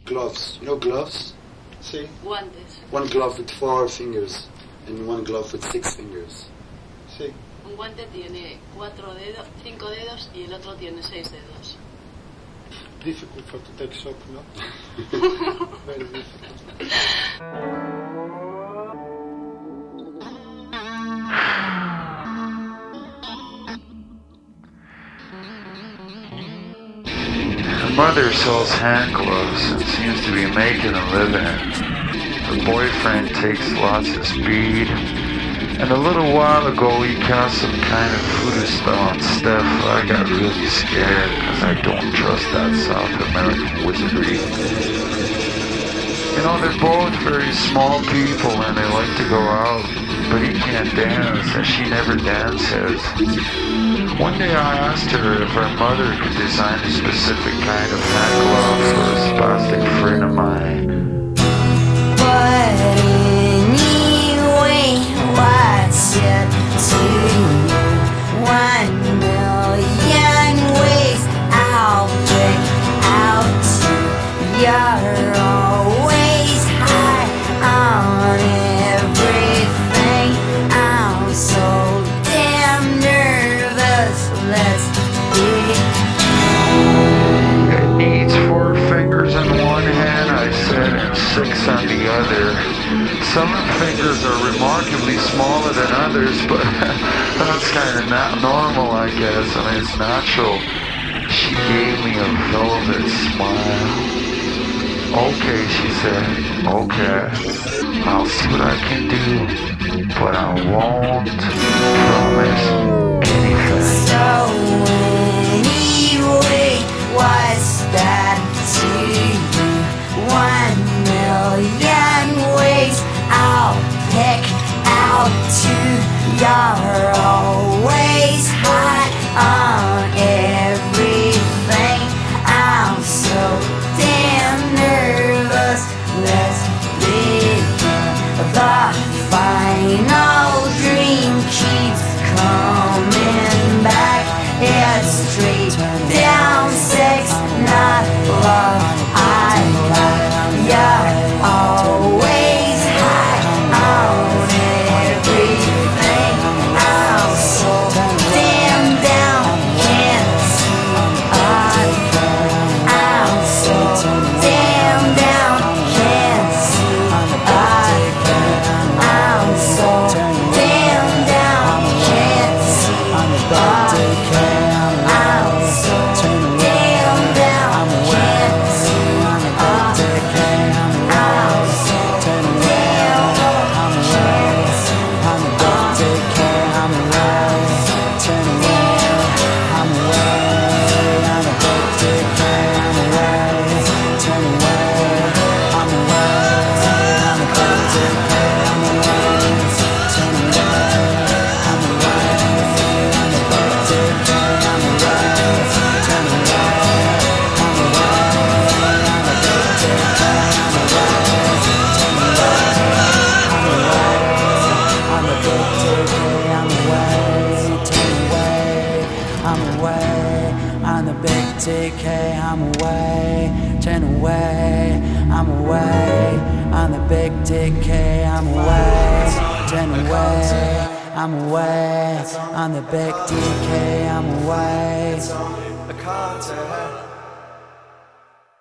gloves. You know gloves? See? Guantes. One glove with 4 fingers and one glove with 6 fingers. See? Un guante tiene 5 dedos y el otro tiene 6 dedos. Difficult for to take soap, no? Very difficult. Her mother sells hand gloves and seems to be making a living. Her boyfriend takes lots of speed. And a little while ago he cast some kind of voodoo spell on Steph. I got really scared because I don't trust that South American wizardry. You know, they're both very small people and they like to go out, but he can't dance and she never dances. One day I asked her if her mother could design a specific kind of hand glove for a spastic friend of mine. What's it to you? 1,000,000 ways I'll break out to. You're always high on everything. I'm so damn nervous. Let's be. It needs 4 fingers in one hand, I said, and 6 on the other. Some fingers are remarkably smaller than others, but that's kind of not normal, I guess. I mean, it's natural. She gave me a velvet smile. Okay, she said, okay, I'll see what I can do, but I won't promise anything. So anyway, what's that to you? 1,000,000 ways I'll pick out two. You're always hot on everything. I'm so damn nervous. Let's begin. The final dream keeps coming back. It's straight down sex, not love. I love you're always high on everything. I'm so damn down, can't see I'm so damn down, can't see I'm so damn down, can't see I'm so damn down, can't see TK, I'm away, turn away, I'm away, on the big TK, I'm away, turn away, I'm away, on the big TK, I'm away.